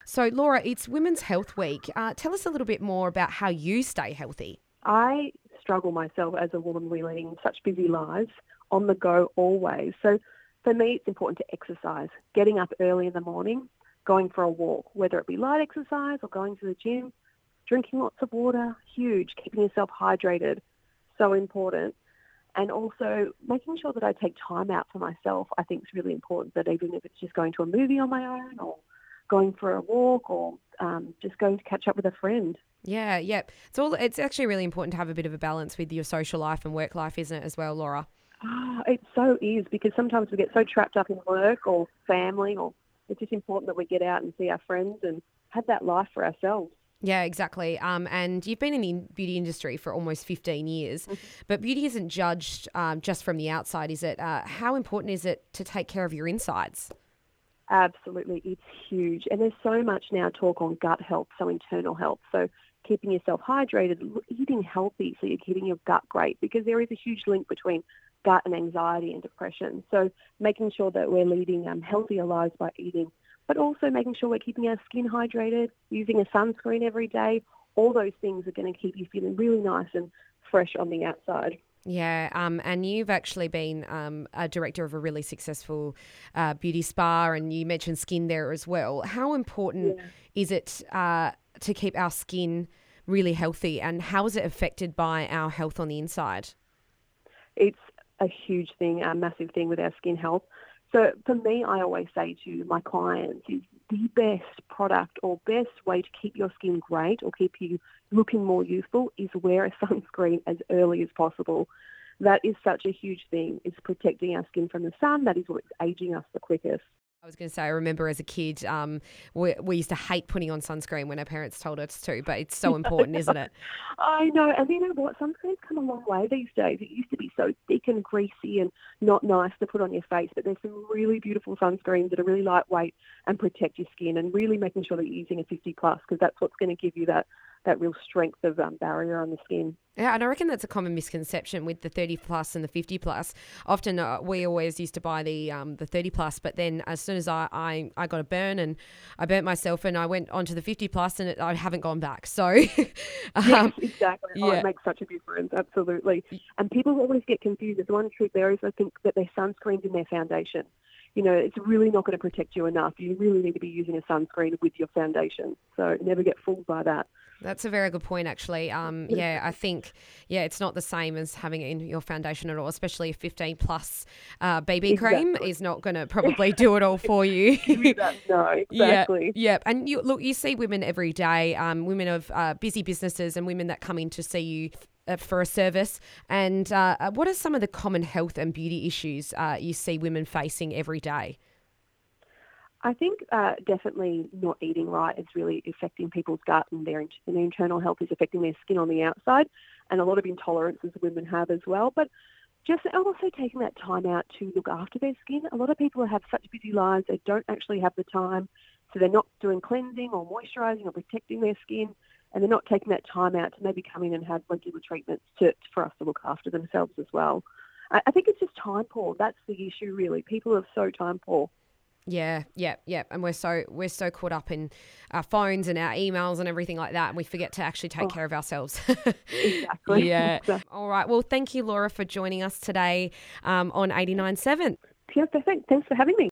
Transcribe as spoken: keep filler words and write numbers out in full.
So, Laura, it's Women's Health Week. Uh, tell us a little bit more about how you stay healthy. I struggle myself as a woman leading such busy lives, on the go always. So for me, it's important to exercise, getting up early in the morning, going for a walk, whether it be light exercise or going to the gym, drinking lots of water, huge, keeping yourself hydrated, so important. And also making sure that I take time out for myself, I think is really important, that even if it's just going to a movie on my own or going for a walk or um, just going to catch up with a friend. Yeah, yeah. It's all. It's actually really important to have a bit of a balance with your social life and work life, isn't it, as well, Laura? Oh, it so is, because sometimes we get so trapped up in work or family, or it's just important that we get out and see our friends and have that life for ourselves. Yeah, exactly. Um, and you've been in the beauty industry for almost fifteen years, mm-hmm. but beauty isn't judged um, just from the outside, is it? Uh, how important is it to take care of your insides? Absolutely. It's huge. And there's so much now talk on gut health, so internal health. So keeping yourself hydrated, eating healthy so you're keeping your gut great, because there is a huge link between gut and anxiety and depression. So making sure that we're leading um, healthier lives by eating, but also making sure we're keeping our skin hydrated, using a sunscreen every day. All those things are going to keep you feeling really nice and fresh on the outside. Yeah, um, and you've actually been um, a director of a really successful uh, beauty spa, and you mentioned skin there as well. How important yeah. is it uh, to keep our skin really healthy, and how is it affected by our health on the inside? It's a huge thing, a massive thing with our skin health. So for me, I always say to my clients, is the best product or best way to keep your skin great or keep you looking more youthful is wear a sunscreen as early as possible. That is such a huge thing, is protecting our skin from the sun. That is what's aging us the quickest. I was going to say, I remember as a kid, um, we, we used to hate putting on sunscreen when our parents told us to, but it's so important, isn't it? I know. And you know what? Sunscreen's come a long way these days. It used to be so thick and greasy and not nice to put on your face, but there's some really beautiful sunscreens that are really lightweight and protect your skin, and really making sure that you're using a fifty plus, because that's what's going to give you that, that real strength of um, barrier on the skin. Yeah, and I reckon that's a common misconception with the thirty plus and the fifty plus. Often uh, we always used to buy the um, the thirty plus, but then as soon as I, I, I got a burn and I burnt myself and I went on to the fifty plus, and it, I haven't gone back. So, um, yes, exactly. Yeah. Oh, it makes such a difference, absolutely. And people always get confused. The one trick there is I think that their sunscreen's in their foundation. You know, it's really not going to protect you enough. You really need to be using a sunscreen with your foundation. So never get fooled by that. That's a very good point, actually. Um, yeah, I think, yeah, it's not the same as having it in your foundation at all, especially a fifteen plus uh, B B exactly. cream is not going to probably do it all for you. No, exactly. Yeah, yeah. And you look, you see women every day, um, women of uh, busy businesses and women that come in to see you uh, for a service. And uh, what are some of the common health and beauty issues uh, you see women facing every day? I think uh, definitely not eating right is really affecting people's gut, and their, and their internal health is affecting their skin on the outside, and a lot of intolerances women have as well. But just also taking that time out to look after their skin. A lot of people have such busy lives, they don't actually have the time, so they're not doing cleansing or moisturising or protecting their skin, and they're not taking that time out to maybe come in and have regular treatments to, for us to look after themselves as well. I, I think it's just time poor. That's the issue, really. People are so time poor. Yeah, yeah, yeah. And we're so we're so caught up in our phones and our emails and everything like that, and we forget to actually take oh, care of ourselves. Exactly. Yeah. Exactly. All right. Well, thank you, Laura, for joining us today um, on eighty-nine point seven. Yeah, perfect. Thanks for having me.